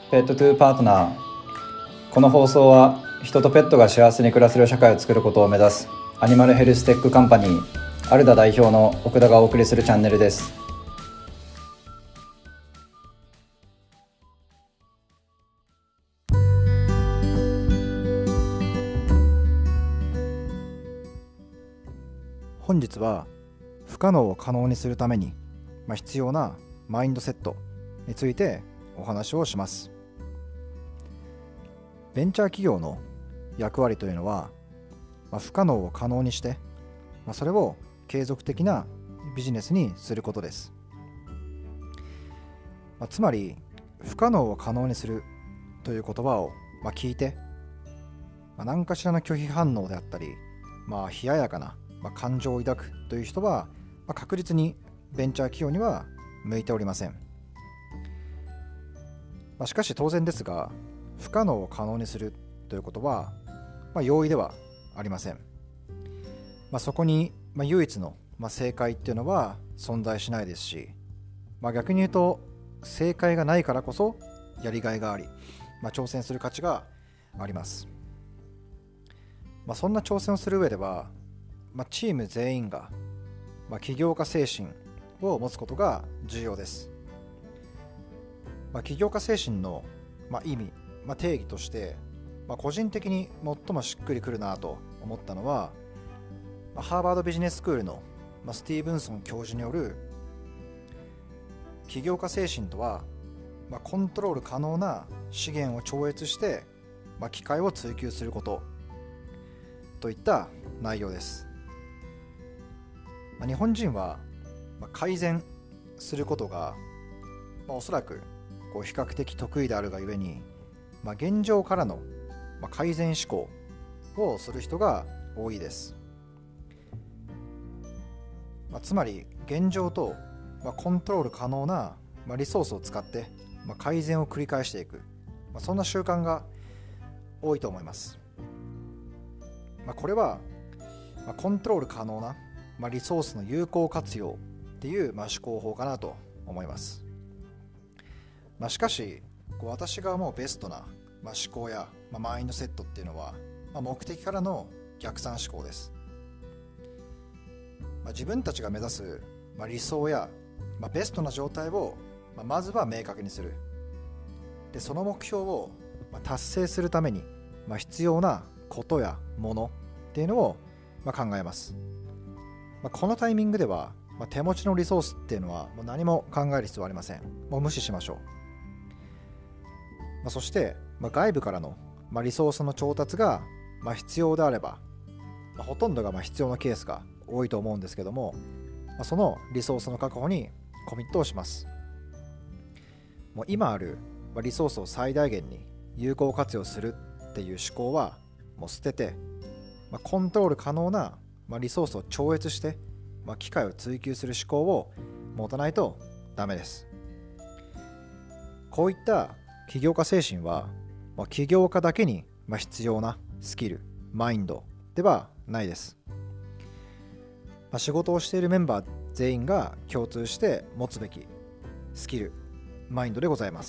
ペットトゥーパートナー。この放送は人とペットが幸せに暮らせる社会を作ることを目指すアニマルヘルステックカンパニーアルダ代表の奥田がお送りするチャンネルです。 本日は不可能を可能にするために、必要なマインドセットについてお話をします。ベンチャー企業の役割というのは、不可能を可能にして、それを継続的なビジネスにすることです。つまり不可能を可能にするという言葉を聞いて、何かしらの拒否反応であったり、冷ややかな感情を抱くという人は、確実にベンチャー企業には向いておりません。しかし当然ですが、不可能を可能にするということは、容易ではありません。そこに、唯一の、正解っていうのは存在しないですし、逆に言うと正解がないからこそやりがいがあり、挑戦する価値があります。そんな挑戦をする上では、チーム全員が、起業家精神を持つことが重要です。起業家精神の、意味、定義として、個人的に最もしっくりくるなと思ったのは、ハーバードビジネススクールの、スティーブンソン教授による起業家精神とは、コントロール可能な資源を超越して、機会を追求することといった内容です。日本人は改善することが、おそらく比較的得意であるがゆえに、現状からの改善志向をする人が多いです。つまり現状とコントロール可能なリソースを使って改善を繰り返していく、そんな習慣が多いと思います。これはコントロール可能なリソースの有効活用っていう思考法かなと思います。しかし私が思うベストな思考やマインドセットっていうのは目的からの逆算思考です。自分たちが目指す理想やベストな状態をまずは明確にする。でその目標を達成するために必要なことやものっていうのを考えます。このタイミングでは手持ちのリソースっていうのはもう何も考える必要はありません。もう無視しましょう。そして外部からのリソースの調達が必要であれば、ほとんどが必要なケースが多いと思うんですけども、そのリソースの確保にコミットをします。もう今あるリソースを最大限に有効活用するっていう思考はもう捨てて、コントロール可能なリソースを超越して、機会を追求する思考を持たないとダメです。こういった起業家精神は、起業家だけに必要なスキル、マインドではないです。仕事をしているメンバー全員が共通して持つべきスキル、マインドでございます。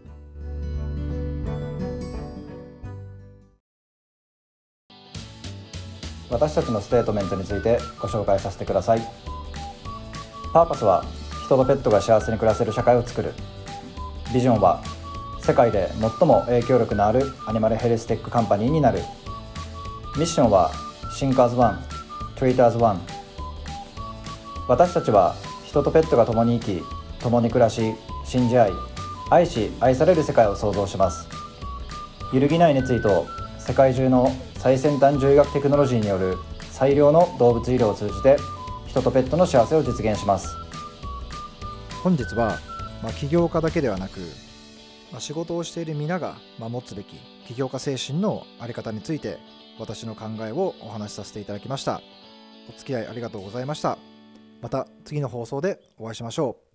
私たちのステートメントについてご紹介させてください。パーパスは人とペットが幸せに暮らせる社会を作る。ビジョンは世界で最も影響力のあるアニマルヘルステックカンパニーになる。ミッションは Think as one, Treat as one。 私たちは人とペットが共に生き、共に暮らし、信じ合い、愛し愛される世界を創造します。揺るぎない熱意と世界中の最先端獣医学テクノロジーによる最良の動物医療を通じて人とペットの幸せを実現します。 本日は、起業家だけではなく、仕事をしている皆が持つべき起業家精神のあり方について私の考えをお話しさせていただきました。お付き合いありがとうございました。また次の放送でお会いしましょう。